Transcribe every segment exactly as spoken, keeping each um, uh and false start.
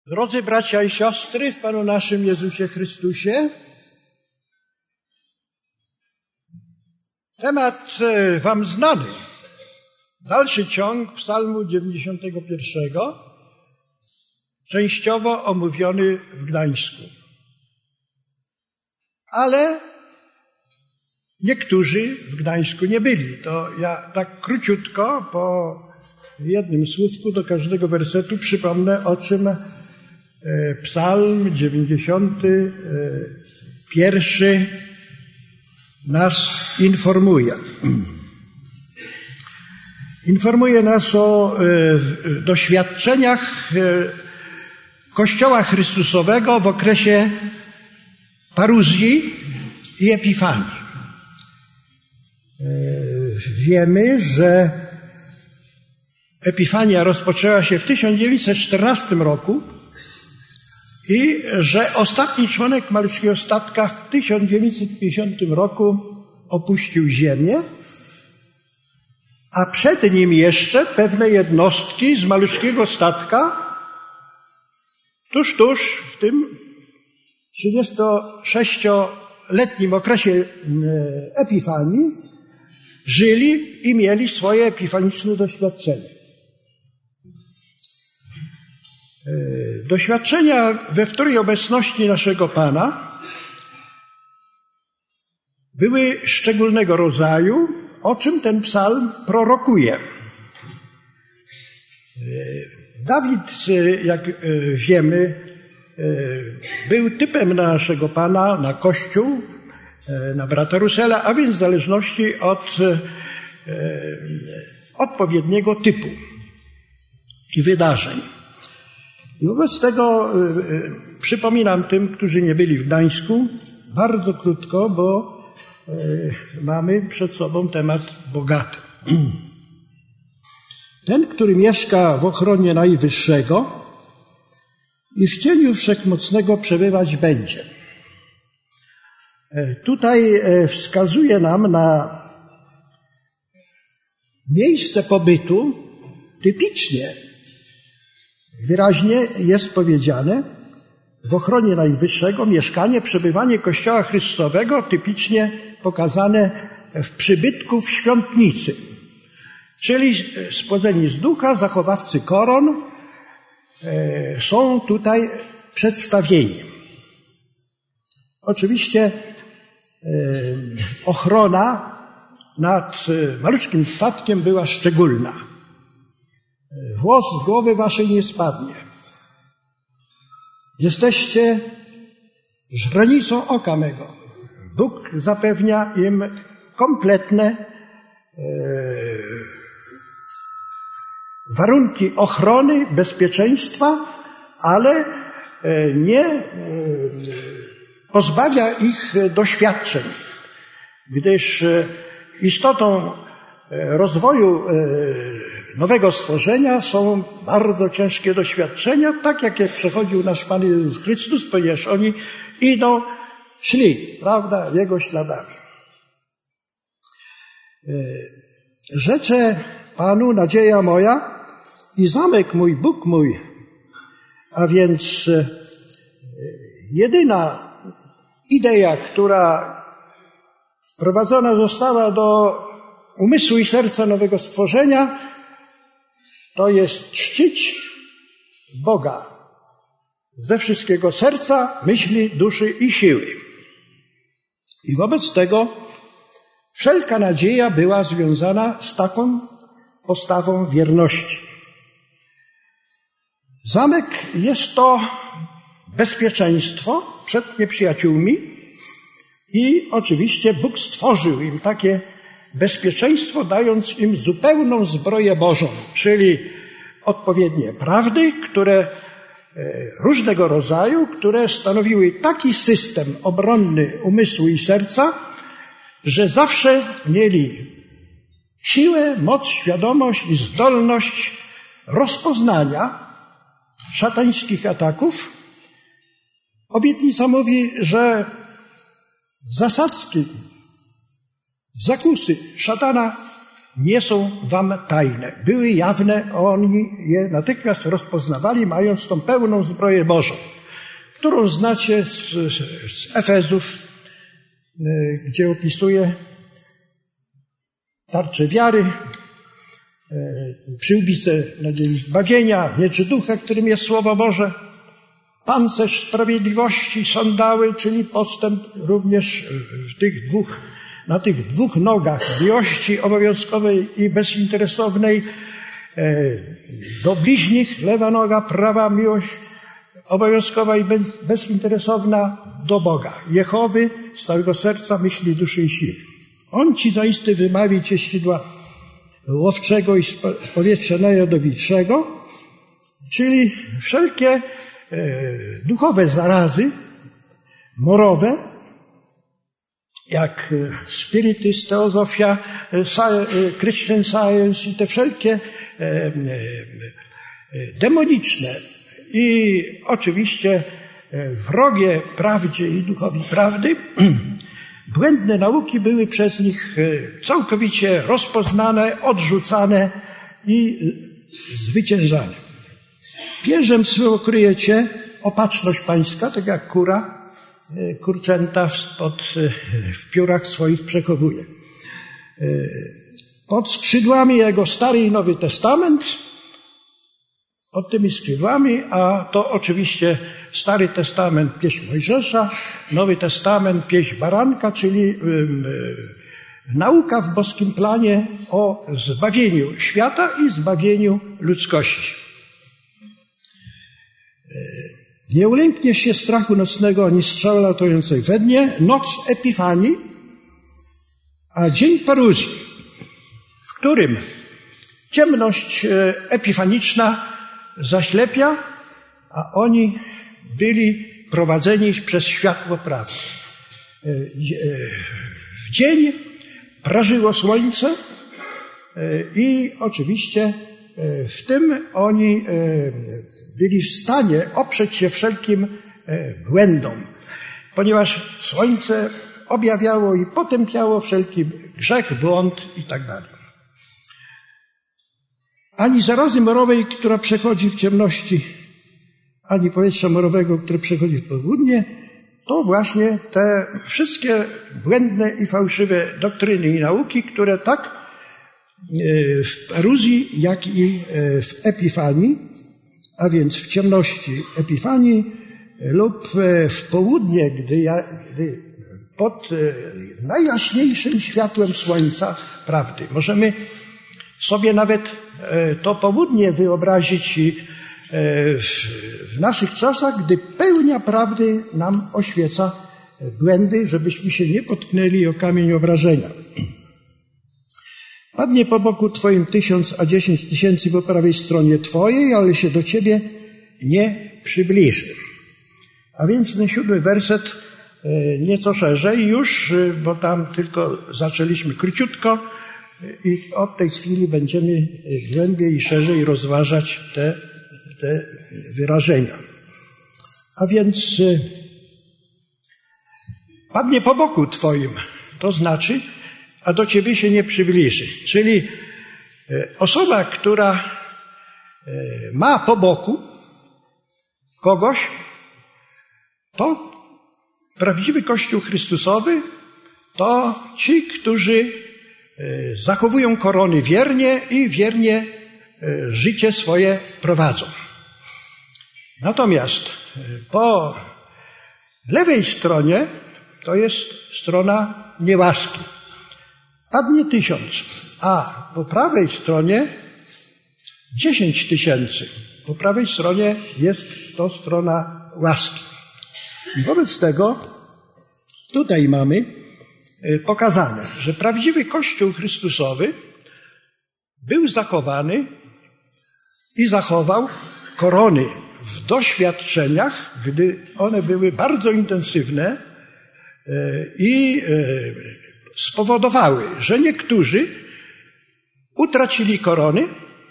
Drodzy bracia i siostry w Panu naszym Jezusie Chrystusie, temat wam znany. Dalszy ciąg psalmu dziewięćdziesiątego pierwszego, częściowo omówiony w Gdańsku. Ale niektórzy w Gdańsku nie byli. To ja tak króciutko po jednym słówku do każdego wersetu przypomnę, o czym psalm dziewięćdziesiąty pierwszy nas informuje. Informuje nas o doświadczeniach Kościoła Chrystusowego w okresie paruzji i epifanii. Wiemy, że epifania rozpoczęła się w tysiąc dziewięćset czternastym roku i że ostatni członek maluczkiego statka w tysiąc dziewięćset pięćdziesiątym roku opuścił ziemię, a przed nim jeszcze pewne jednostki z maluczkiego statka tuż, tuż w tym trzydziestosześcioletnim okresie epifanii żyli i mieli swoje epifaniczne doświadczenie. Doświadczenia we wtórej obecności naszego Pana były szczególnego rodzaju, o czym ten psalm prorokuje. Dawid, jak wiemy, był typem na naszego Pana, na Kościół, na brata Rusela, a więc w zależności od odpowiedniego typu i wydarzeń. I wobec tego y, y, przypominam tym, którzy nie byli w Gdańsku, bardzo krótko, bo y, mamy przed sobą temat bogaty. Ten, który mieszka w ochronie Najwyższego i w cieniu Wszechmocnego przebywać będzie. Y, tutaj y, wskazuje nam na miejsce pobytu typicznie. Wyraźnie jest powiedziane w ochronie Najwyższego mieszkanie, przebywanie Kościoła Chrystusowego typicznie pokazane w przybytku w świątnicy. Czyli spłodzeni z ducha, zachowawcy koron e, są tutaj przedstawieni. Oczywiście e, ochrona nad maluczkim statkiem była szczególna. Włos z głowy waszej nie spadnie. Jesteście źrenicą oka mego. Bóg zapewnia im kompletne e, warunki ochrony, bezpieczeństwa, ale e, nie e, pozbawia ich doświadczeń, gdyż e, istotą e, rozwoju e, nowego stworzenia są bardzo ciężkie doświadczenia, tak jak je przechodził nasz Pan Jezus Chrystus, ponieważ oni idą, szli, prawda, Jego śladami. Rzeczę Panu nadzieja moja i zamek mój, Bóg mój, a więc jedyna idea, która wprowadzona została do umysłu i serca nowego stworzenia, to jest czcić Boga ze wszystkiego serca, myśli, duszy i siły. I wobec tego wszelka nadzieja była związana z taką postawą wierności. Zamek jest to bezpieczeństwo przed nieprzyjaciółmi i oczywiście Bóg stworzył im takie bezpieczeństwo, dając im zupełną zbroję Bożą, czyli odpowiednie prawdy, które różnego rodzaju, które stanowiły taki system obronny umysłu i serca, że zawsze mieli siłę, moc, świadomość i zdolność rozpoznania szatańskich ataków. Obietnica mówi, że zasadzki, zakusy szatana nie są wam tajne. Były jawne, oni je natychmiast rozpoznawali, mając tą pełną zbroję Bożą, którą znacie z, z Efezów, gdzie opisuje tarczę wiary, przyłbicę nadziei zbawienia, miecz ducha, którym jest Słowo Boże, pancerz sprawiedliwości, sandały, czyli postęp również w tych dwóch, na tych dwóch nogach, miłości obowiązkowej i bezinteresownej, do bliźnich, lewa noga, prawa miłość obowiązkowa i bezinteresowna, do Boga, Jehowy, z całego serca, myśli, duszy i siły. On ci zaiste wymawi cię sidła łowczego i z powietrza najadowitszego, czyli wszelkie e, duchowe zarazy morowe, jak spirytyzm, teozofia, Christian Science i te wszelkie e, e, demoniczne i oczywiście wrogie prawdzie i duchowi prawdy, błędne nauki były przez nich całkowicie rozpoznane, odrzucane i zwyciężane. Pierzem swym okryjecie opatrzność pańska, tak jak kura, kurczęta spod, w piórach swoich przechowuje. Pod skrzydłami jego Stary i Nowy Testament, pod tymi skrzydłami, a to oczywiście Stary Testament, pieśń Mojżesza, Nowy Testament, pieśń Baranka, czyli um, nauka w boskim planie o zbawieniu świata i zbawieniu ludzkości. Nie ulękniesz się strachu nocnego, ani strzały latającej we dnie, noc Epifanii, a dzień paruzji, w którym ciemność epifaniczna zaślepia, a oni byli prowadzeni przez światło prawdy. W dzień prażyło słońce i oczywiście w tym oni byli w stanie oprzeć się wszelkim błędom, ponieważ słońce objawiało i potępiało wszelki grzech, błąd i tak dalej. Ani zarazy morowej, która przechodzi w ciemności, ani powietrza morowego, które przechodzi w południe, to właśnie te wszystkie błędne i fałszywe doktryny i nauki, które tak w paruzji, jak i w Epifanii, a więc w ciemności Epifanii lub w południe, gdy, ja, gdy pod najjaśniejszym światłem słońca prawdy. Możemy sobie nawet to południe wyobrazić w naszych czasach, gdy pełnia prawdy nam oświeca błędy, żebyśmy się nie potknęli o kamień obrażenia. Padnie po boku Twoim tysiąc, a dziesięć tysięcy po prawej stronie Twojej, ale się do Ciebie nie przybliży. A więc ten siódmy werset nieco szerzej już, bo tam tylko zaczęliśmy króciutko i od tej chwili będziemy głębiej i szerzej rozważać te, te wyrażenia. A więc padnie po boku Twoim, to znaczy, a do Ciebie się nie przybliży. Czyli osoba, która ma po boku kogoś, to prawdziwy Kościół Chrystusowy, to ci, którzy zachowują korony wiernie i wiernie życie swoje prowadzą. Natomiast po lewej stronie to jest strona niełaski. Padnie tysiąc, a po prawej stronie dziesięć tysięcy. Po prawej stronie jest to strona łaski. I wobec tego tutaj mamy pokazane, że prawdziwy Kościół Chrystusowy był zachowany i zachował korony w doświadczeniach, gdy one były bardzo intensywne i spowodowały, że niektórzy utracili korony,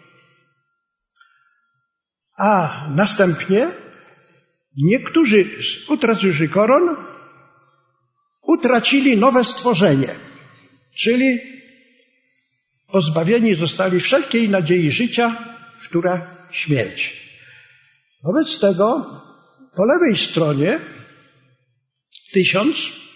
a następnie niektórzy z utraciwszy koron utracili nowe stworzenie, czyli pozbawieni zostali wszelkiej nadziei życia, która śmierć. Wobec tego po lewej stronie tysiąc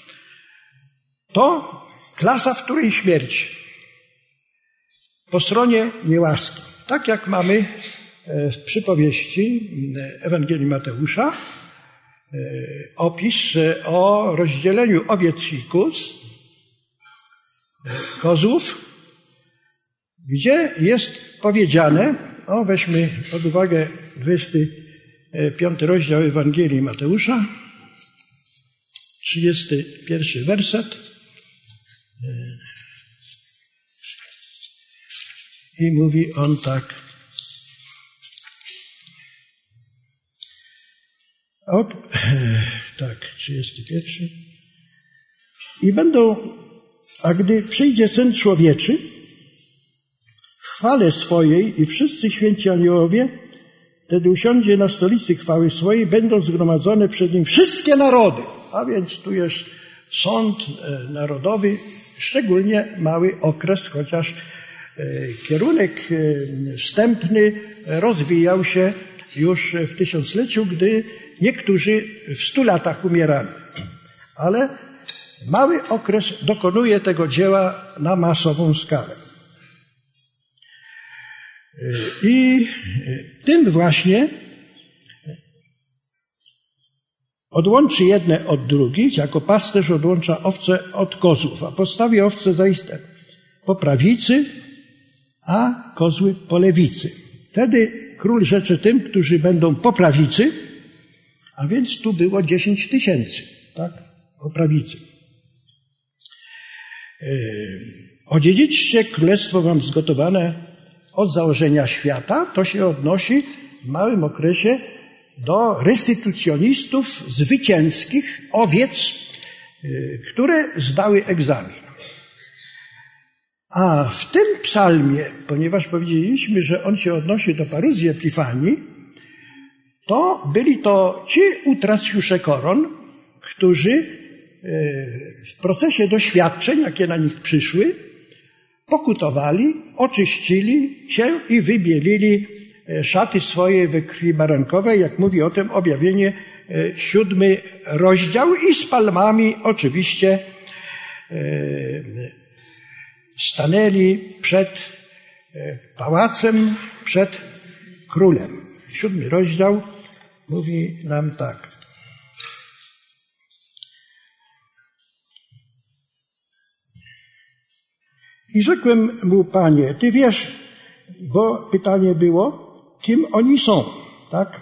to klasa, w której śmierć. Po stronie niełaski. Tak jak mamy w przypowieści Ewangelii Mateusza opis o rozdzieleniu owiec i kóz, kozłów, gdzie jest powiedziane, o weźmy pod uwagę dwudziesty piąty rozdział Ewangelii Mateusza, trzydziesty pierwszy werset. I mówi on tak. Od, tak, trzydziesty pierwszy. I będą, a gdy przyjdzie Syn Człowieczy w chwale swojej i wszyscy święci aniołowie, wtedy usiądzie na stolicy chwały swojej, będą zgromadzone przed Nim wszystkie narody. A więc tu jest sąd narodowy, szczególnie mały okres, chociaż kierunek wstępny rozwijał się już w tysiącleciu, gdy niektórzy w stu latach umierali. Ale mały okres dokonuje tego dzieła na masową skalę. I tym właśnie odłączy jedne od drugich, jako pasterz odłącza owce od kozłów, a postawi owce zaiste po prawicy, a kozły po lewicy. Wtedy król rzecze tym, którzy będą po prawicy, a więc tu było dziesięć tysięcy, tak, po prawicy. Odziedziczcie królestwo wam zgotowane od założenia świata. To się odnosi w małym okresie do restytucjonistów zwycięskich, owiec, które zdały egzamin. A w tym psalmie, ponieważ powiedzieliśmy, że on się odnosi do paruzji Epifanii, to byli to ci utracjusze koron, którzy w procesie doświadczeń, jakie na nich przyszły, pokutowali, oczyścili się i wybielili szaty swoje we krwi barankowej, jak mówi o tym objawienie siódmy rozdział, i z palmami oczywiście stanęli przed pałacem, przed królem. Siódmy rozdział mówi nam tak. I rzekłem mu, Panie, Ty wiesz, bo pytanie było, kim oni są, tak?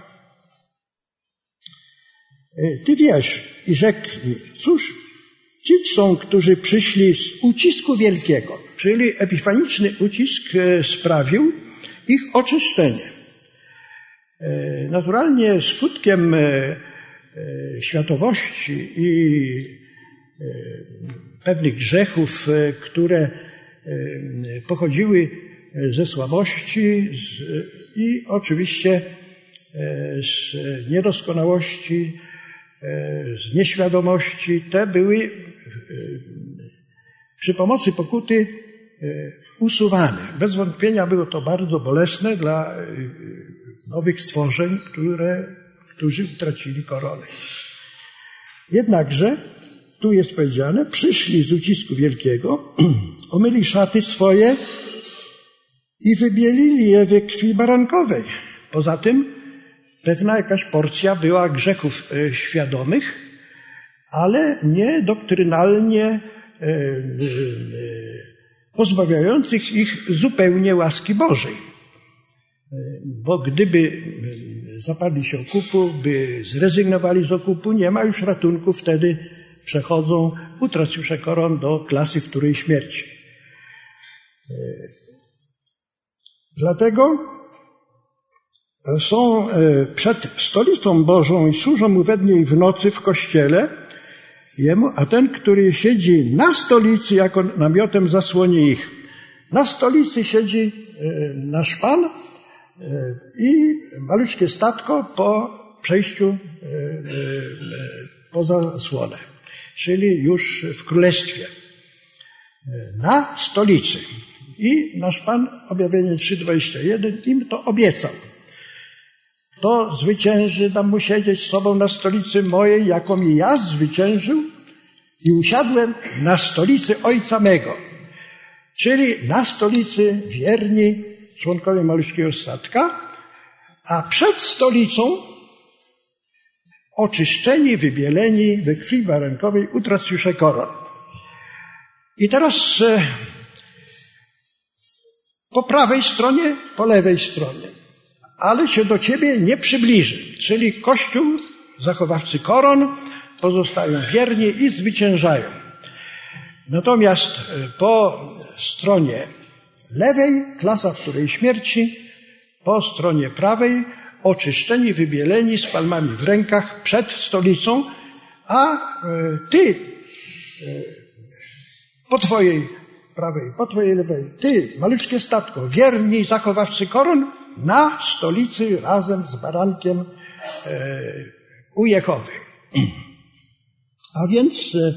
Ty wiesz. I rzekł mi, cóż, ci są, którzy przyszli z ucisku wielkiego, czyli epifaniczny ucisk sprawił ich oczyszczenie. Naturalnie skutkiem światowości i pewnych grzechów, które pochodziły ze słabości i oczywiście z niedoskonałości, z nieświadomości, te były przy pomocy pokuty usuwane. Bez wątpienia było to bardzo bolesne dla nowych stworzeń, które, którzy utracili koronę. Jednakże, tu jest powiedziane, przyszli z ucisku wielkiego, omyli szaty swoje i wybielili je we krwi barankowej. Poza tym pewna jakaś porcja była grzechów świadomych, ale nie doktrynalnie pozbawiających ich zupełnie łaski Bożej. Bo gdyby zapadli się okupu, by zrezygnowali z okupu, nie ma już ratunku, wtedy przechodzą utracjusze koron do klasy wtórej śmierci. Dlatego są przed stolicą Bożą i służą mu we dnie i w nocy w kościele jemu, a ten, który siedzi na stolicy, jako namiotem zasłoni ich. Na stolicy siedzi nasz Pan i maluczkie statko po przejściu poza zasłonę, czyli już w królestwie. Na stolicy. I nasz Pan, objawienie trzy dwadzieścia jeden, im to obiecał. To zwycięży, dam mu siedzieć z sobą na stolicy mojej, jaką i ja zwyciężył i usiadłem na stolicy Ojca mego. Czyli na stolicy wierni członkowie maluśkiego statka, a przed stolicą oczyszczeni, wybieleni we krwi barankowej utracjusze koron. I teraz e, po prawej stronie, po lewej stronie, ale się do ciebie nie przybliży. Czyli Kościół, zachowawcy koron, pozostają wierni i zwyciężają. Natomiast po stronie lewej, klasa wtórej śmierci, po stronie prawej, oczyszczeni, wybieleni, z palmami w rękach, przed stolicą, a ty po twojej prawej, po twojej lewej, ty, maluczkie statko, wierni zachowawcy koron, na stolicy razem z barankiem e, u Jehowy. A więc e,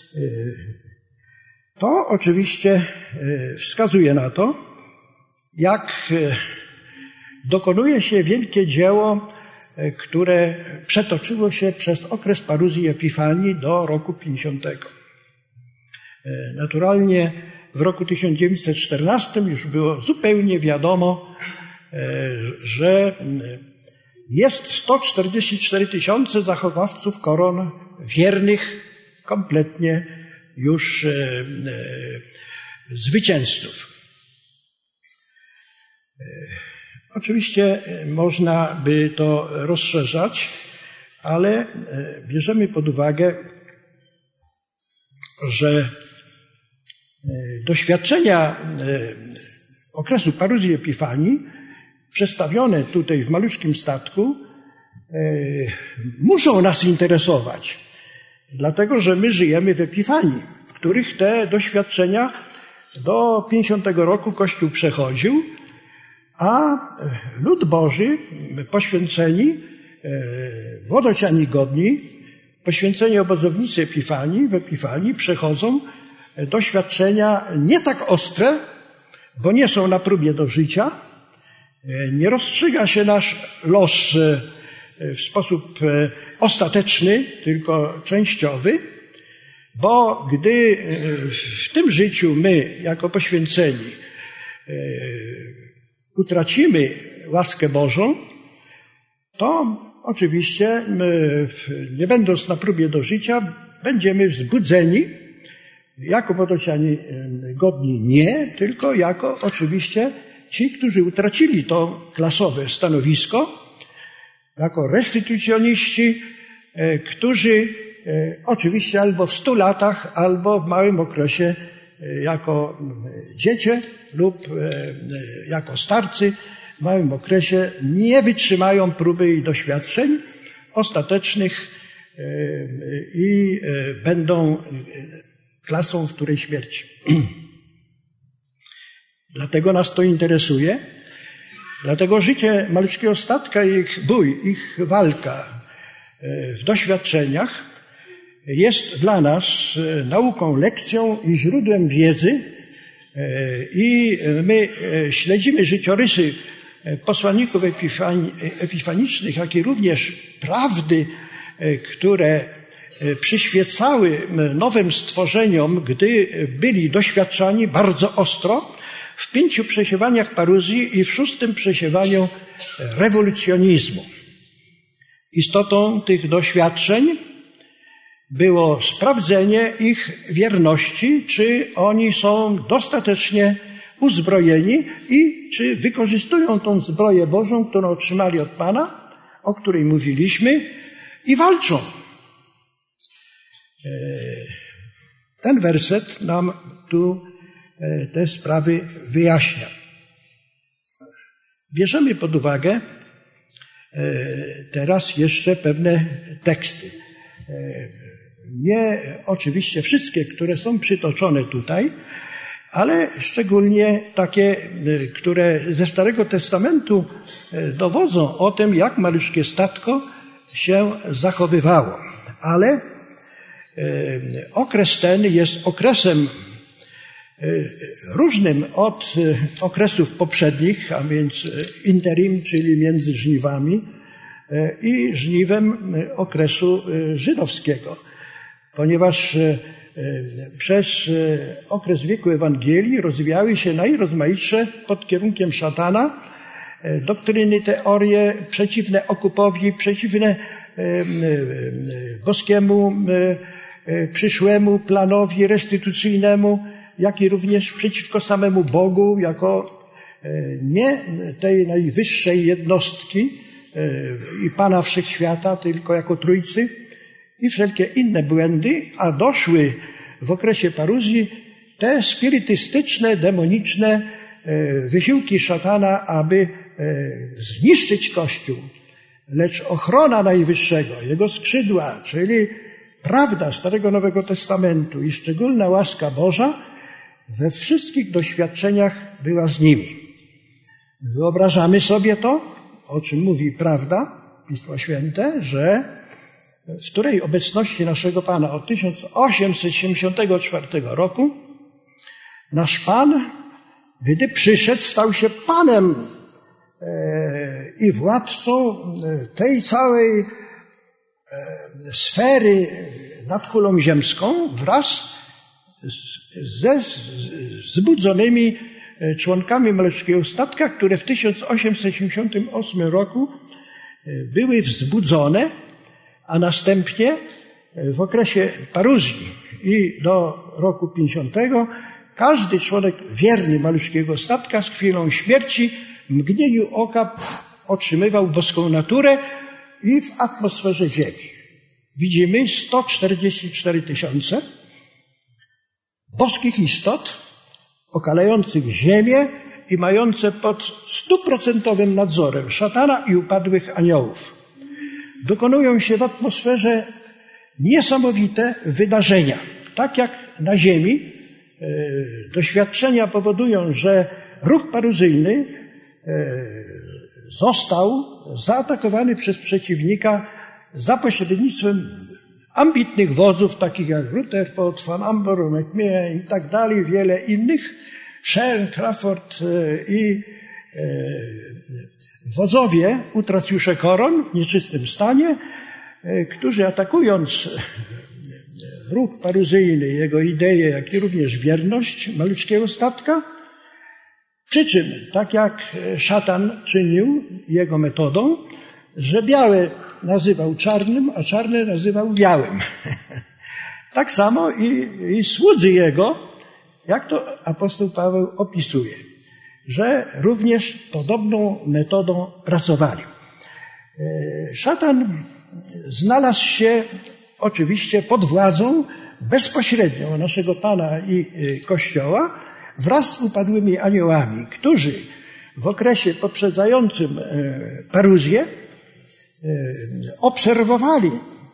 to oczywiście e, wskazuje na to, jak e, dokonuje się wielkie dzieło, e, które przetoczyło się przez okres paruzji Epifanii do roku pięćdziesiątego. E, naturalnie w roku tysiąc dziewięćset czternastym już było zupełnie wiadomo, że jest sto czterdzieści cztery tysiące zachowawców koron wiernych, kompletnie już zwycięzców. Oczywiście można by to rozszerzać, ale bierzemy pod uwagę, że doświadczenia okresu paruzji Epifanii przedstawione tutaj w maluczkim statku e, muszą nas interesować, dlatego że my żyjemy w Epifanii, w których te doświadczenia do pięćdziesiątego roku Kościół przechodził, a lud Boży, poświęceni, e, młodociani godni, poświęceni obozownicy Epifanii, w Epifanii przechodzą doświadczenia nie tak ostre, bo nie są na próbie do życia. Nie rozstrzyga się nasz los w sposób ostateczny, tylko częściowy, bo gdy w tym życiu my, jako poświęceni, utracimy łaskę Bożą, to oczywiście, nie będąc na próbie do życia, będziemy wzbudzeni jako młodociani godni nie, tylko jako oczywiście ci, którzy utracili to klasowe stanowisko, jako restytucjoniści, którzy oczywiście albo w stu latach, albo w małym okresie jako dziecię lub jako starcy w małym okresie nie wytrzymają próby i doświadczeń ostatecznych i będą klasą wtórej śmierci. Dlatego nas to interesuje, dlatego życie maluczkiego statka, ich bój, ich walka w doświadczeniach jest dla nas nauką, lekcją i źródłem wiedzy i my śledzimy życiorysy posłanników epifanicznych, jak i również prawdy, które przyświecały nowym stworzeniom, gdy byli doświadczani bardzo ostro w pięciu przesiewaniach paruzji i w szóstym przesiewaniu rewolucjonizmu. Istotą tych doświadczeń było sprawdzenie ich wierności, czy oni są dostatecznie uzbrojeni i czy wykorzystują tą zbroję Bożą, którą otrzymali od Pana, o której mówiliśmy, i walczą. Ten werset nam tu te sprawy wyjaśnia. Bierzemy pod uwagę teraz jeszcze pewne teksty. Nie oczywiście wszystkie, które są przytoczone tutaj, ale szczególnie takie, które ze Starego Testamentu dowodzą o tym, jak maluczkie statko się zachowywało. Ale okres ten jest okresem różnym od okresów poprzednich, a więc interim, czyli między żniwami i żniwem okresu żydowskiego. Ponieważ przez okres wieku Ewangelii rozwijały się najrozmaitsze pod kierunkiem szatana doktryny, teorie przeciwne okupowi, przeciwne boskiemu przyszłemu planowi restytucyjnemu, jak i również przeciwko samemu Bogu, jako nie tej najwyższej jednostki i Pana Wszechświata, tylko jako Trójcy, i wszelkie inne błędy, a doszły w okresie paruzji te spirytystyczne, demoniczne wysiłki szatana, aby zniszczyć Kościół. Lecz ochrona Najwyższego, Jego skrzydła, czyli prawda Starego Nowego Testamentu i szczególna łaska Boża we wszystkich doświadczeniach była z nimi. Wyobrażamy sobie to, o czym mówi prawda, Pismo Święte, że w której obecności naszego Pana od tysiąc osiemset siedemdziesiątego czwartego roku nasz Pan, gdy przyszedł, stał się Panem i władcą tej całej sfery nad kulą ziemską wraz ze zbudzonymi członkami maleczkiego statka, które w tysiąc osiemset siedemdziesiątym ósmym roku były wzbudzone, a następnie w okresie paruzji i do roku pięćdziesiątego każdy członek wierny maleczkiego statka z chwilą śmierci w mgnieniu oka otrzymywał boską naturę i w atmosferze ziemi. Widzimy sto czterdzieści cztery tysiące boskich istot okalających ziemię i mające pod stuprocentowym nadzorem szatana i upadłych aniołów. Dokonują się w atmosferze niesamowite wydarzenia. Tak jak na ziemi e, doświadczenia powodują, że ruch paruzyjny e, został zaatakowany przez przeciwnika za pośrednictwem ambitnych wodzów, takich jak Rutherford, Van Ambor, McMahon i tak dalej, wiele innych, Shell, Crawford i wodzowie utracjusze koron w nieczystym stanie, którzy atakując ruch paruzyjny, jego ideę, jak i również wierność malutkiego statka, przy czym, tak jak szatan czynił jego metodą, że białe nazywał czarnym, a czarne nazywał białym. Tak samo i, i słudzy jego, jak to apostoł Paweł opisuje, że również podobną metodą pracowali. Szatan znalazł się oczywiście pod władzą bezpośrednią naszego Pana i Kościoła wraz z upadłymi aniołami, którzy w okresie poprzedzającym paruzję obserwowali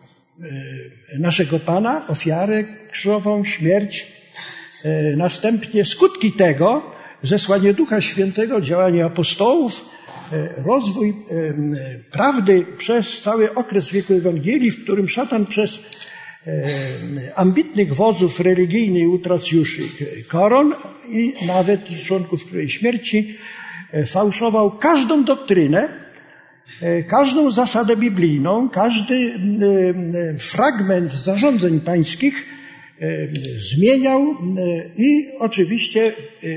naszego Pana, ofiarę krzyżową, śmierć, następnie skutki tego, zesłanie Ducha Świętego, działanie apostołów, rozwój prawdy przez cały okres wieku Ewangelii, w którym szatan przez ambitnych wodzów religijnych i utracjuszy koron i nawet członków której śmierci fałszował każdą doktrynę, każdą zasadę biblijną, każdy fragment zarządzeń pańskich zmieniał i oczywiście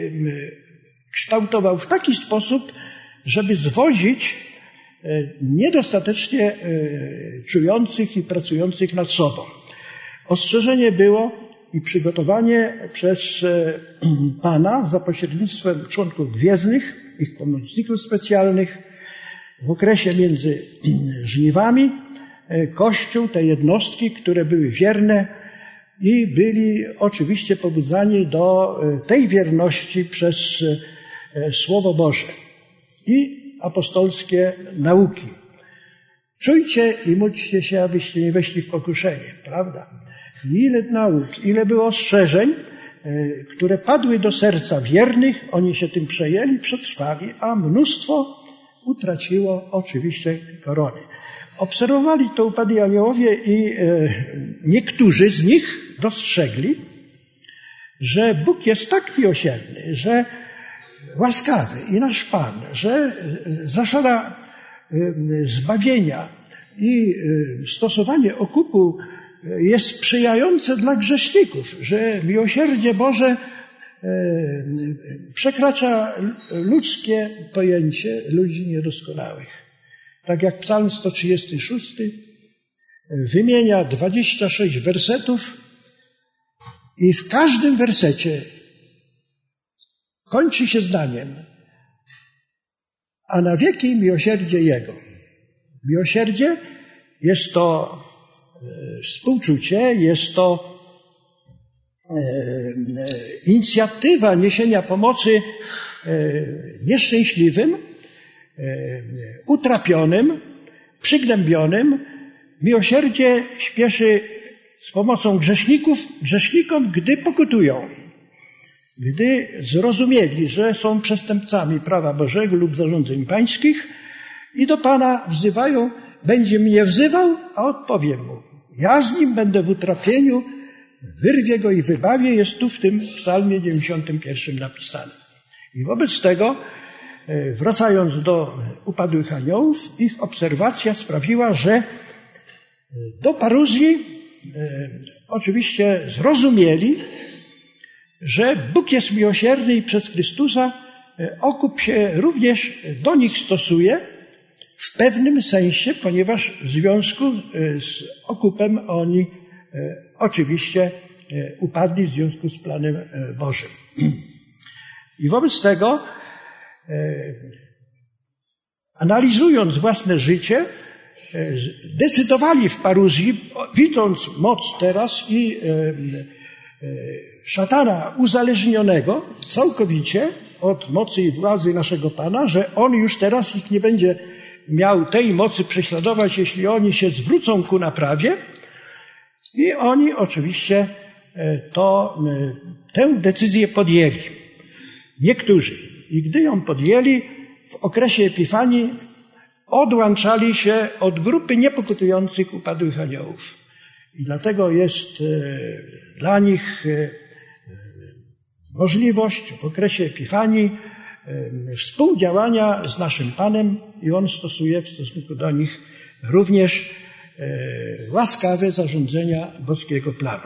kształtował w taki sposób, żeby zwodzić niedostatecznie czujących i pracujących nad sobą. Ostrzeżenie było i przygotowanie przez Pana za pośrednictwem członków gwiezdnych, ich pomocników specjalnych w okresie między żniwami Kościół, te jednostki, które były wierne i byli oczywiście pobudzani do tej wierności przez Słowo Boże i apostolskie nauki. Czujcie i módlcie się, abyście nie weszli w pokuszenie, prawda? Ile nauk, ile było ostrzeżeń, które padły do serca wiernych, oni się tym przejęli, przetrwali, a mnóstwo utraciło oczywiście korony. Obserwowali to upadli aniołowie i niektórzy z nich dostrzegli, że Bóg jest tak miłosierny, że łaskawy i nasz Pan, że zasada zbawienia i stosowanie okupu jest sprzyjające dla grzeszników, że miłosierdzie Boże przekracza ludzkie pojęcie ludzi niedoskonałych. Tak jak Psalm sto trzydziesty szósty wymienia dwadzieścia sześć wersetów i w każdym wersecie kończy się zdaniem: a na wieki miłosierdzie Jego. Miłosierdzie jest to współczucie, jest to inicjatywa niesienia pomocy nieszczęśliwym, utrapionym, przygnębionym. Miłosierdzie śpieszy z pomocą grzeszników, grzesznikom, gdy pokutują, gdy zrozumieli, że są przestępcami prawa Bożego lub zarządzeń pańskich i do Pana wzywają: będzie mnie wzywał, a odpowiem mu. Ja z nim będę w utrapieniu, wyrwię go i wybawię. Jest tu w tym psalmie dziewięćdziesiątym pierwszym napisane. I wobec tego, wracając do upadłych aniołów, ich obserwacja sprawiła, że do paruzji oczywiście zrozumieli, że Bóg jest miłosierny i przez Chrystusa okup się również do nich stosuje w pewnym sensie, ponieważ w związku z okupem oni oczywiście upadli w związku z planem Bożym. I wobec tego, analizując własne życie, decydowali w paruzji, widząc moc teraz i szatana uzależnionego całkowicie od mocy i władzy naszego Pana, że on już teraz ich nie będzie miał tej mocy prześladować, jeśli oni się zwrócą ku naprawie. I oni oczywiście to, tę decyzję podjęli. Niektórzy. I gdy ją podjęli, w okresie Epifanii odłączali się od grupy niepokutujących upadłych aniołów. I dlatego jest dla nich możliwość w okresie Epifanii współdziałania z naszym Panem i On stosuje w stosunku do nich również łaskawe zarządzenia boskiego planu.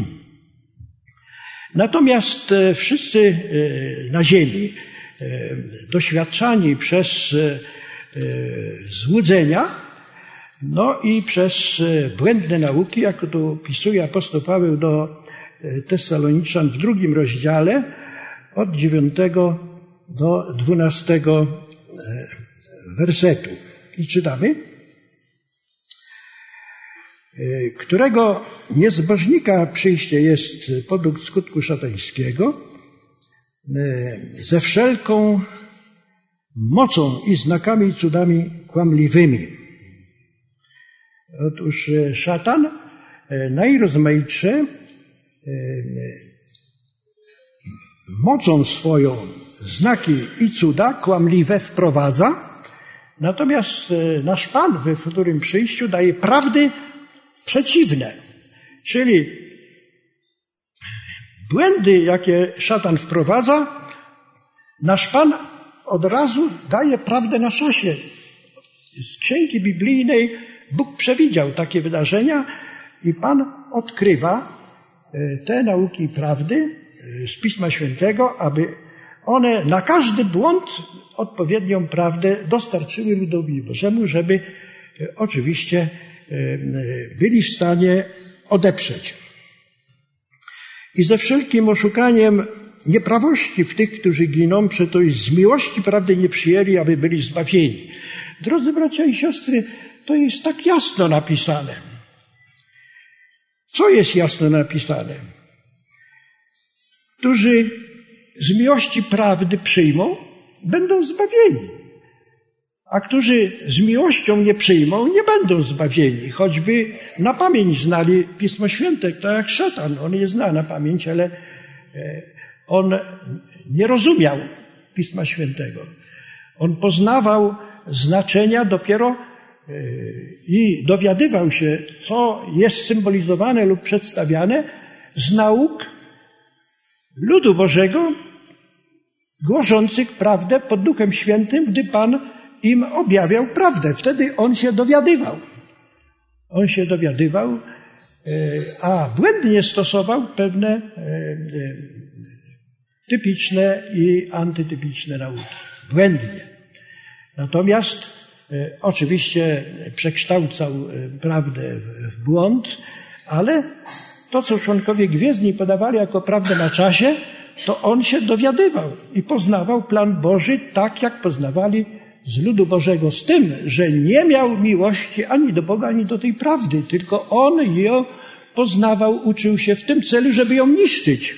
Natomiast wszyscy na ziemi, doświadczani przez złudzenia, no i przez błędne nauki, jak to opisuje apostoł Paweł do Tesaloniczan w drugim rozdziale, od dziewiątego do dwunastego wersetu. I czytamy: którego niezbożnika przyjście jest podług skutku szatańskiego, ze wszelką mocą i znakami i cudami kłamliwymi. Otóż szatan najrozmaitsze mocą swoją znaki i cuda kłamliwe wprowadza, natomiast nasz Pan we wtórnym przyjściu daje prawdy przeciwne, czyli błędy, jakie szatan wprowadza, nasz Pan od razu daje prawdę na czasie. Z księgi biblijnej Bóg przewidział takie wydarzenia i Pan odkrywa te nauki prawdy z Pisma Świętego, aby one na każdy błąd odpowiednią prawdę dostarczyły ludowi Bożemu, żeby oczywiście byli w stanie odeprzeć. I ze wszelkim oszukaniem nieprawości w tych, którzy giną, przeto i z miłości prawdy nie przyjęli, aby byli zbawieni. Drodzy bracia i siostry, to jest tak jasno napisane. Co jest jasno napisane? Którzy z miłości prawdy przyjmą, będą zbawieni. A którzy z miłością nie przyjmą, nie będą zbawieni. Choćby na pamięć znali Pismo Święte, tak jak szatan. On je zna na pamięć, ale on nie rozumiał Pisma Świętego. On poznawał znaczenia dopiero i dowiadywał się, co jest symbolizowane lub przedstawiane z nauk ludu Bożego, głoszących prawdę pod Duchem Świętym, gdy Pan im objawiał prawdę. Wtedy on się dowiadywał. On się dowiadywał, a błędnie stosował pewne typiczne i antytypiczne nauki. Błędnie. Natomiast oczywiście przekształcał prawdę w błąd, ale to, co członkowie gwiezdni podawali jako prawdę na czasie, to on się dowiadywał i poznawał plan Boży tak, jak poznawali z ludu Bożego, z tym, że nie miał miłości ani do Boga, ani do tej prawdy, tylko on ją poznawał, uczył się w tym celu, żeby ją niszczyć.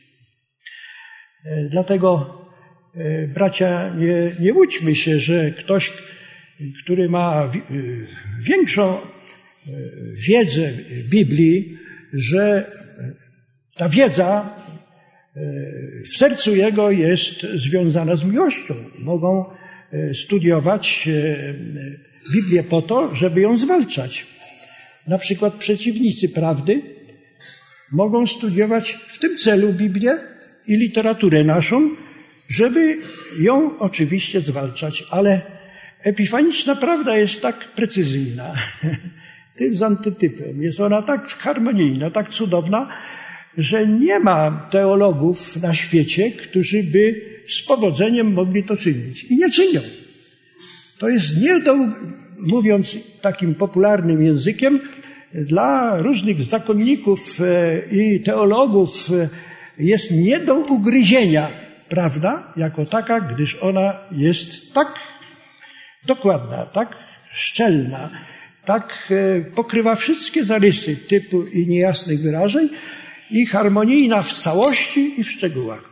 Dlatego, bracia, nie, nie łudźmy się, że ktoś, który ma większą wiedzę Biblii, że ta wiedza w sercu jego jest związana z miłością. Mogą studiować Biblię po to, żeby ją zwalczać. Na przykład przeciwnicy prawdy mogą studiować w tym celu Biblię i literaturę naszą, żeby ją oczywiście zwalczać. Ale epifaniczna prawda jest tak precyzyjna, typ z antytypem. Jest ona tak harmonijna, tak cudowna, że nie ma teologów na świecie, którzy by z powodzeniem mogli to czynić. I nie czynią. To jest nie do, mówiąc takim popularnym językiem, dla różnych zakonników i teologów jest nie do ugryzienia, prawda, jako taka, gdyż ona jest tak dokładna, tak szczelna, tak pokrywa wszystkie zarysy typu i niejasnych wyrażeń i harmonijna w całości i w szczegółach.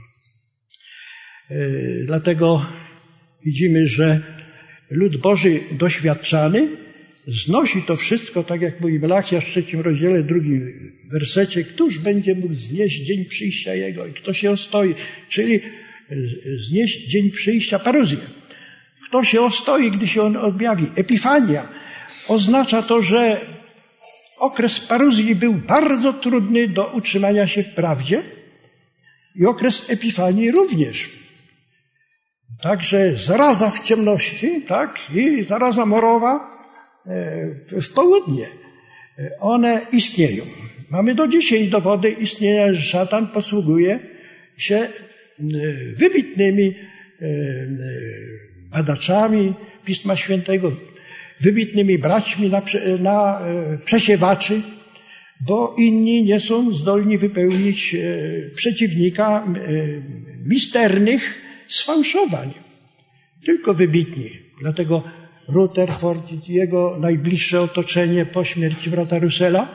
Dlatego widzimy, że lud Boży doświadczany znosi to wszystko, tak jak mówi Malachiasz w trzecim rozdziale, drugim wersecie, któż będzie mógł znieść dzień przyjścia Jego i kto się ostoi, czyli znieść dzień przyjścia, paruzję. Kto się ostoi, gdy się on objawi? Epifania oznacza to, że okres paruzji był bardzo trudny do utrzymania się w prawdzie i okres epifanii również. Także zaraza w ciemności, tak, i zaraza morowa w południe. One istnieją. Mamy do dzisiaj dowody istnienia, że szatan posługuje się wybitnymi badaczami Pisma Świętego, wybitnymi braćmi na, na przesiewaczy, bo inni nie są zdolni wypełnić przeciwnika misternych sfałszowań. Tylko wybitni. Dlatego Rutherford i jego najbliższe otoczenie po śmierci brata Russella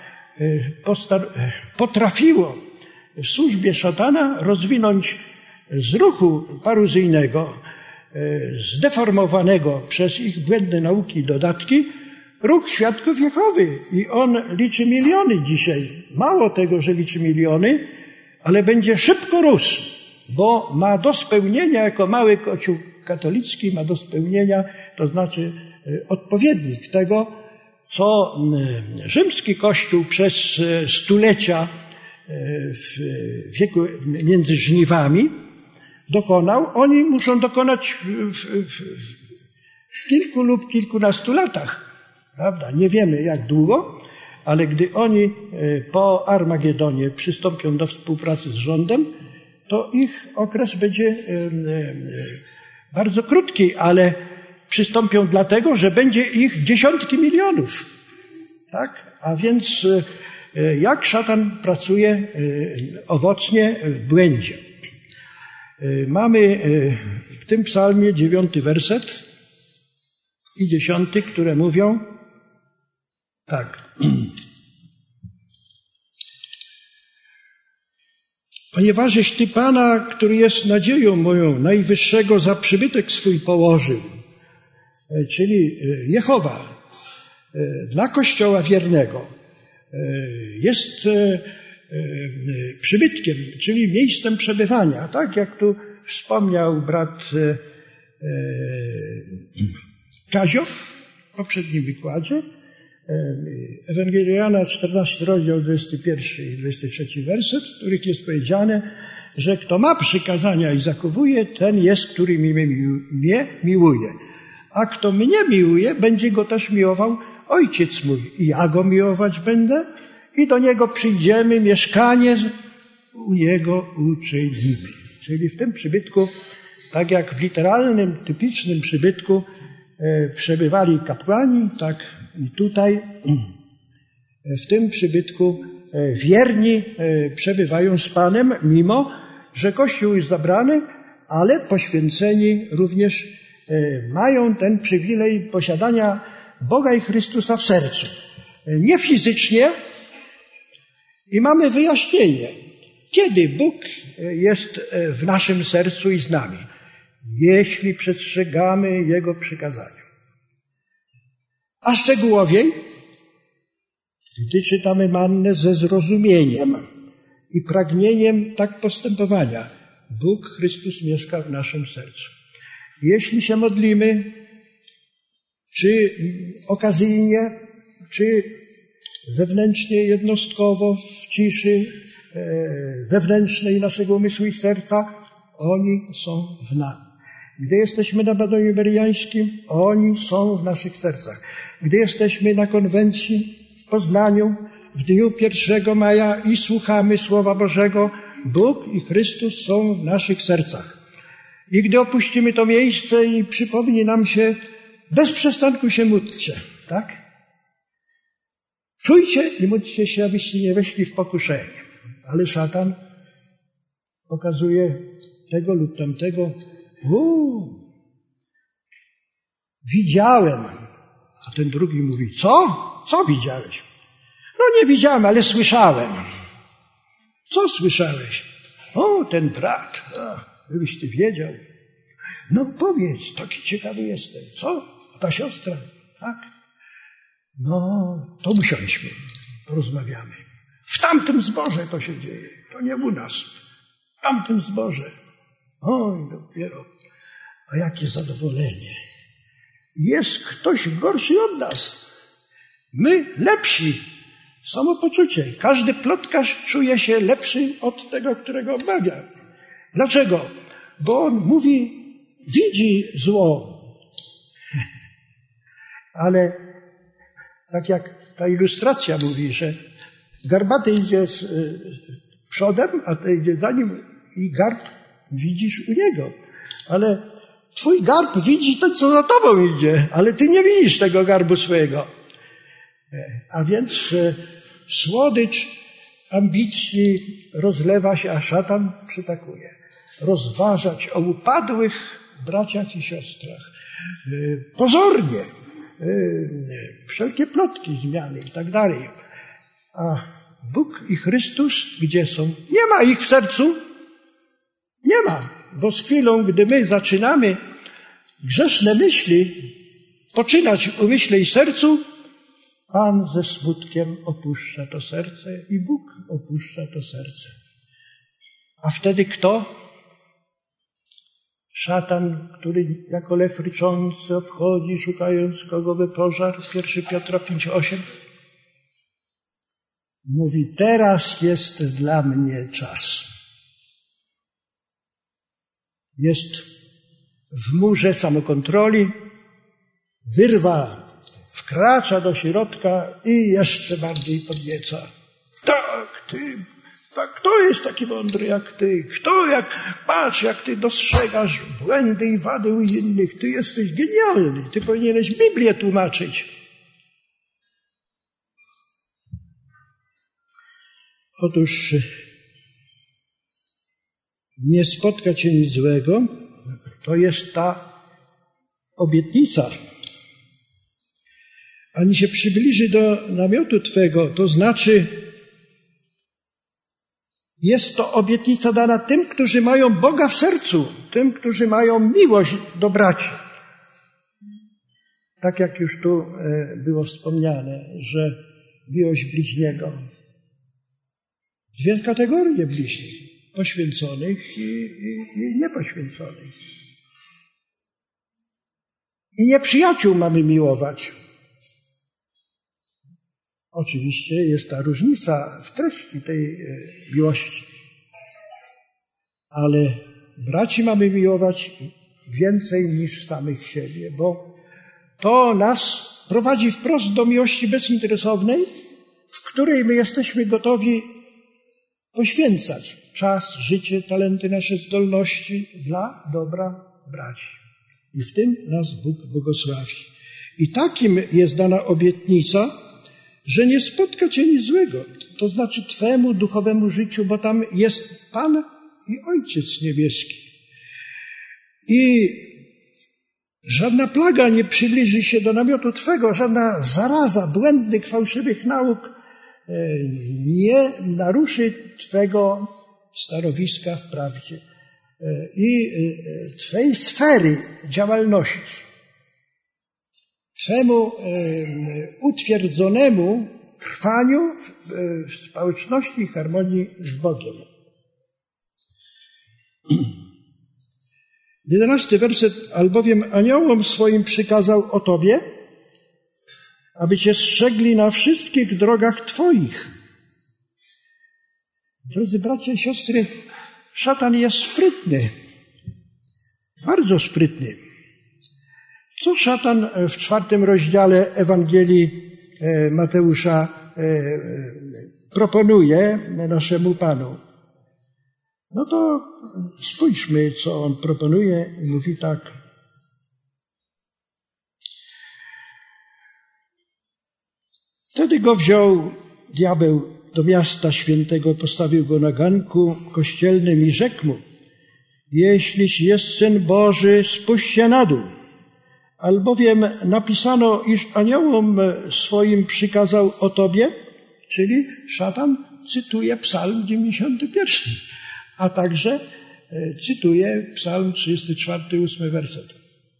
potrafiło w służbie szatana rozwinąć z ruchu paruzyjnego, zdeformowanego przez ich błędne nauki i dodatki, ruch świadków Jehowy. I on liczy miliony dzisiaj. Mało tego, że liczy miliony, ale będzie szybko rósł, bo ma do spełnienia, jako mały kościół katolicki, ma do spełnienia, to znaczy odpowiednik tego, co rzymski kościół przez stulecia w wieku między żniwami dokonał. Oni muszą dokonać w, w, w kilku lub kilkunastu latach. Prawda? Nie wiemy jak długo, ale gdy oni po Armagedonie przystąpią do współpracy z rządem, to ich okres będzie bardzo krótki, ale przystąpią dlatego, że będzie ich dziesiątki milionów. Tak? A więc jak szatan pracuje owocnie w błędzie. Mamy w tym psalmie dziewiąty werset i dziesiąty, które mówią tak. Ponieważeś Ty Pana, który jest nadzieją moją, Najwyższego za przybytek swój położył, czyli Jehowa, dla Kościoła wiernego, jest przybytkiem, czyli miejscem przebywania. Tak jak tu wspomniał brat Kazio w poprzednim wykładzie, Ewangelii Jana, czternasty rozdział, dwudziesty pierwszy i dwudziesty trzeci werset, w których jest powiedziane, że kto ma przykazania i zachowuje, ten jest, który mnie miłuje. A kto mnie miłuje, będzie go też miłował Ojciec mój. I ja go miłować będę i do niego przyjdziemy, mieszkanie u niego uczynimy. Czyli w tym przybytku, tak jak w literalnym, typicznym przybytku e, przebywali kapłani, tak i tutaj w tym przybytku e, wierni e, przebywają z Panem, mimo że Kościół jest zabrany, ale poświęceni również e, mają ten przywilej posiadania Boga i Chrystusa w sercu. E, nie fizycznie i mamy wyjaśnienie. Kiedy Bóg jest w naszym sercu i z nami? Jeśli przestrzegamy Jego przykazania. A szczegółowiej, gdy czytamy Mannę ze zrozumieniem i pragnieniem tak postępowania, Bóg Chrystus mieszka w naszym sercu. Jeśli się modlimy, czy okazyjnie, czy wewnętrznie, jednostkowo, w ciszy wewnętrznej naszego umysłu i serca, oni są w nas. Gdy jesteśmy na badaniu mariańskim, oni są w naszych sercach. Gdy jesteśmy na konwencji w Poznaniu w dniu pierwszego maja i słuchamy Słowa Bożego, Bóg i Chrystus są w naszych sercach. I gdy opuścimy to miejsce i przypomni nam się, bez przestanku się módlcie, tak? Czujcie i módlcie się, abyście nie weszli w pokuszenie. Ale szatan pokazuje tego lub tamtego. Uuu, widziałem. A ten drugi mówi, co? Co widziałeś? No nie widziałem, ale słyszałem. Co słyszałeś? O, ten brat. O, gdybyś ty wiedział. No powiedz, taki ciekawy jestem. Co? Ta siostra? Tak? No, to usiądźmy, porozmawiamy. W tamtym zborze to się dzieje. To nie u nas. W tamtym zborze. Oj, dopiero. A jakie zadowolenie. Jest ktoś gorszy od nas. My lepsi. Samopoczucie. Każdy plotkarz czuje się lepszy od tego, którego obmawia. Dlaczego? Bo on mówi, widzi zło. Ale tak jak ta ilustracja mówi, że garbaty idzie z, z przodem, a ty idzie za nim i garb widzisz u niego. Ale twój garb widzi to, co za tobą idzie, ale ty nie widzisz tego garbu swojego. A więc e, słodycz ambicji rozlewa się, a szatan przytakuje. Rozważać o upadłych braciach i siostrach. E, pozornie. E, wszelkie plotki, zmiany i tak dalej. A Bóg i Chrystus gdzie są? Nie ma ich w sercu. Nie ma. Bo z chwilą, gdy my zaczynamy grzeszne myśli poczynać w umyśle i sercu, Pan ze smutkiem opuszcza to serce i Bóg opuszcza to serce. A wtedy kto? Szatan, który jako lew ryczący obchodzi, szukając kogo by pożarł. pierwszy Piotra pięć osiem. Mówi, teraz jest dla mnie czas. Jest w murze samokontroli, wyrwa wkracza do środka i jeszcze bardziej podnieca. Tak, ty, tak, kto jest taki mądry jak ty? Kto jak, patrz, jak ty dostrzegasz błędy i wady u innych. Ty jesteś genialny, ty powinieneś Biblię tłumaczyć. Otóż nie spotka cię nic złego, to jest ta obietnica. Ani się przybliży do namiotu twego, to znaczy jest to obietnica dana tym, którzy mają Boga w sercu, tym, którzy mają miłość do braci. Tak jak już tu było wspomniane, że miłość bliźniego. Dwie kategorie bliźnich, poświęconych i, i, i niepoświęconych. I nieprzyjaciół mamy miłować. Oczywiście jest ta różnica w treści tej miłości. Ale braci mamy miłować więcej niż samych siebie, bo to nas prowadzi wprost do miłości bezinteresownej, w której my jesteśmy gotowi poświęcać czas, życie, talenty, nasze zdolności dla dobra braci. I w tym nas Bóg błogosławi. I takim jest dana obietnica, że nie spotka cię nic złego. To znaczy twemu duchowemu życiu, bo tam jest Pan i Ojciec Niebieski. I żadna plaga nie przybliży się do namiotu twego, żadna zaraza błędnych, fałszywych nauk nie naruszy twego stanowiska w prawdzie i twej sfery działalności. Twemu utwierdzonemu trwaniu w społeczności i harmonii z Bogiem. Jedenasty werset. Albowiem aniołom swoim przykazał o Tobie, aby Cię strzegli na wszystkich drogach Twoich. Drodzy bracia i siostry, szatan jest sprytny. Bardzo sprytny. Co szatan w czwartym rozdziale Ewangelii Mateusza proponuje naszemu Panu? No to spójrzmy, co on proponuje i mówi tak. Wtedy go wziął diabeł do miasta świętego, postawił go na ganku kościelnym i rzekł mu: jeśliś jest Syn Boży, spuść się na dół. Albowiem napisano, iż aniołom swoim przykazał o Tobie, czyli szatan cytuje Psalm dziewięćdziesiąty pierwszy, a także cytuje Psalm trzydziesty czwarty, ósmy werset.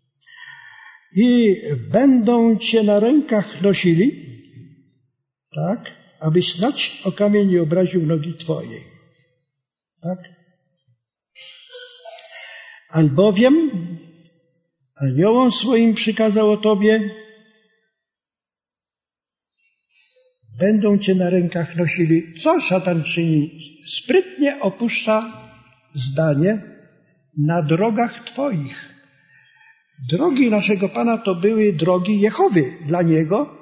I będą Cię na rękach nosili, tak, abyś snać o kamień nie obraził nogi Twojej. Tak? Albowiem aniołom swoim przykazał o Tobie, będą Cię na rękach nosili. Co szatan czyni? Sprytnie opuszcza zdanie na drogach Twoich. Drogi naszego Pana to były drogi Jehowy. Dla Niego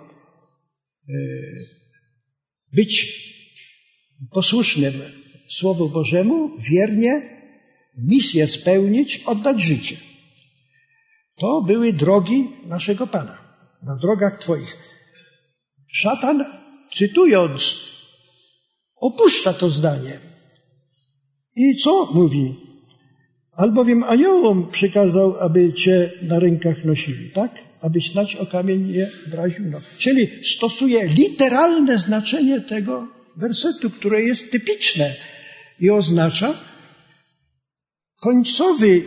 być posłusznym Słowu Bożemu, wiernie misję spełnić, oddać życie. To były drogi naszego Pana, na drogach Twoich. Szatan, cytując, opuszcza to zdanie. I co mówi? Albowiem aniołom przykazał, aby Cię na rękach nosili, tak? Abyś snać o kamień nie obraził nogi. Czyli stosuje literalne znaczenie tego wersetu, które jest typiczne i oznacza końcowy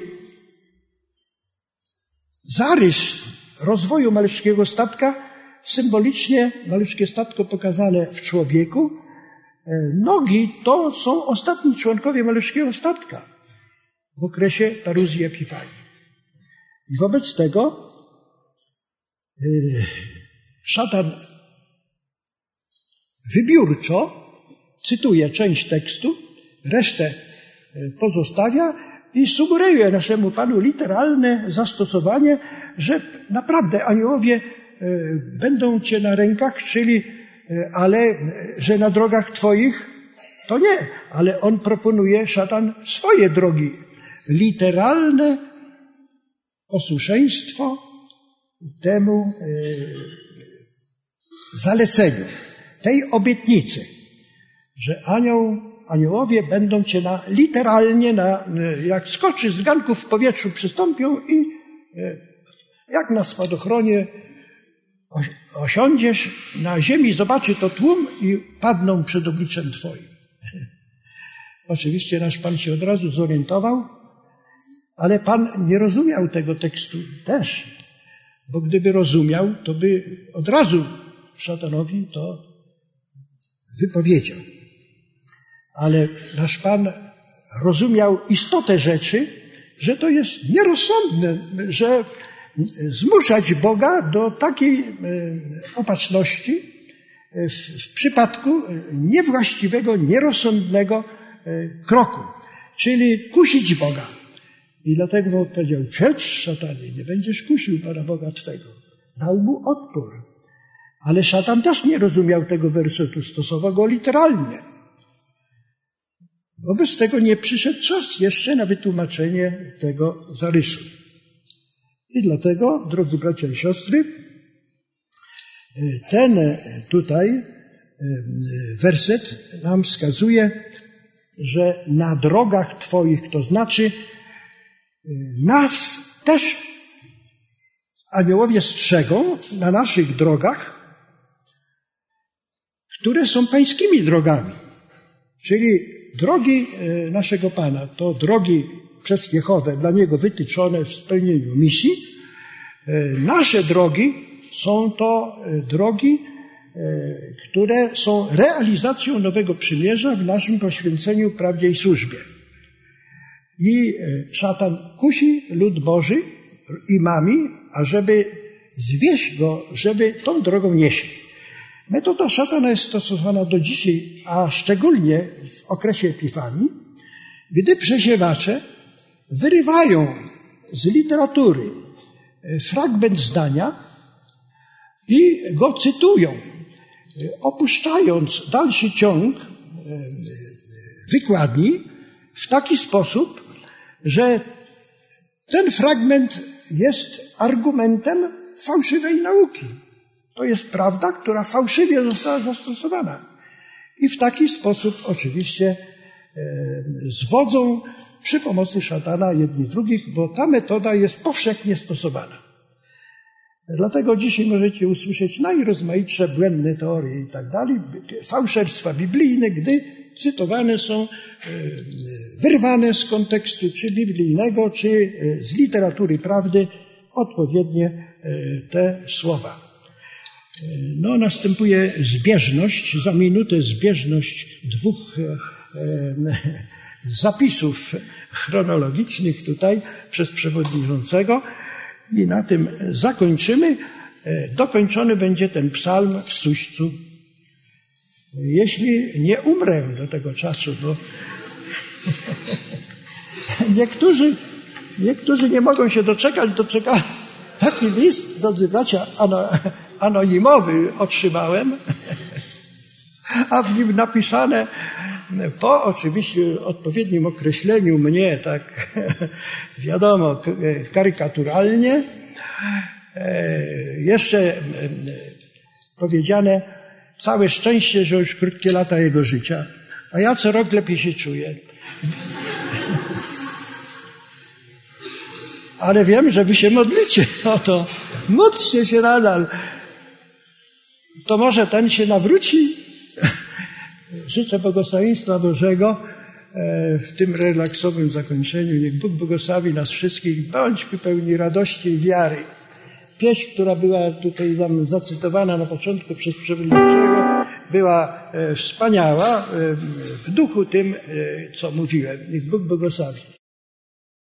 zarys rozwoju maluczkiego statka, symbolicznie maluczkie statko pokazane w człowieku. Nogi to są ostatni członkowie maluczkiego statka w okresie paruzji Epifanii. I wobec tego yy, szatan wybiórczo cytuje część tekstu, resztę pozostawia i sugeruje naszemu Panu literalne zastosowanie, że naprawdę aniołowie będą Cię na rękach, czyli ale że na drogach Twoich to nie, ale on proponuje, szatan, swoje drogi. Literalne posłuszeństwo temu zaleceniu, tej obietnicy, że anioł, aniołowie będą Cię na, literalnie, na, jak skoczy z ganków w powietrzu, przystąpią i jak na spadochronie osiądziesz na ziemi, zobaczy to tłum i padną przed obliczem Twoim. Oczywiście nasz Pan się od razu zorientował, ale Pan nie rozumiał tego tekstu też, bo gdyby rozumiał, to by od razu szatanowi to wypowiedział. Ale nasz Pan rozumiał istotę rzeczy, że to jest nierozsądne, że zmuszać Boga do takiej opatrzności, w, w przypadku niewłaściwego, nierozsądnego kroku, czyli kusić Boga. I dlatego Bóg powiedział, przecz szatanie, nie będziesz kusił Pana Boga Twego. Dał mu odpór. Ale szatan też nie rozumiał tego wersetu, stosował go literalnie. Wobec tego nie przyszedł czas jeszcze na wytłumaczenie tego zarysu. I dlatego, drodzy bracia i siostry, ten tutaj werset nam wskazuje, że na drogach Twoich, to znaczy nas też aniołowie strzegą na naszych drogach, które są pańskimi drogami. Czyli drogi naszego Pana to drogi przez Jehowę dla Niego wytyczone w spełnieniu misji. Nasze drogi są to drogi, które są realizacją nowego przymierza w naszym poświęceniu, prawdzie i służbie. I szatan kusi lud Boży imami, ażeby zwieść go, żeby tą drogą nie szli. Metoda szatana jest stosowana do dzisiaj, a szczególnie w okresie Epifanii, gdy przeziewacze wyrywają z literatury fragment zdania i go cytują, opuszczając dalszy ciąg wykładni w taki sposób, że ten fragment jest argumentem fałszywej nauki. To jest prawda, która fałszywie została zastosowana. I w taki sposób oczywiście zwodzą przy pomocy szatana jedni drugich, bo ta metoda jest powszechnie stosowana. Dlatego dzisiaj możecie usłyszeć najrozmaitsze błędne teorie i tak dalej, fałszerstwa biblijne, gdy cytowane są, wyrwane z kontekstu czy biblijnego, czy z literatury prawdy odpowiednie te słowa. No, następuje zbieżność, za minutę zbieżność dwóch zapisów chronologicznych tutaj przez przewodniczącego i na tym zakończymy. Dokończony będzie ten psalm w Suścu. Jeśli nie umrę do tego czasu, bo niektórzy, niektórzy nie mogą się doczekać, doczekać. Taki list, drodzy bracia, ano, anonimowy otrzymałem, a w nim napisane po oczywiście odpowiednim określeniu mnie, tak wiadomo, karykaturalnie, jeszcze powiedziane, całe szczęście, że już krótkie lata jego życia, a ja co rok lepiej się czuję. Ale wiem, że wy się modlicie o to. Módlcie się nadal. To może ten się nawróci. Życzę błogosławieństwa Bożego w tym relaksowym zakończeniu. Niech Bóg błogosławi nas wszystkich. Bądźmy pełni radości i wiary. Pieśń, która była tutaj nam zacytowana na początku przez przewodniczącego, była wspaniała w duchu tym, co mówiłem. Niech Bóg błogosławi.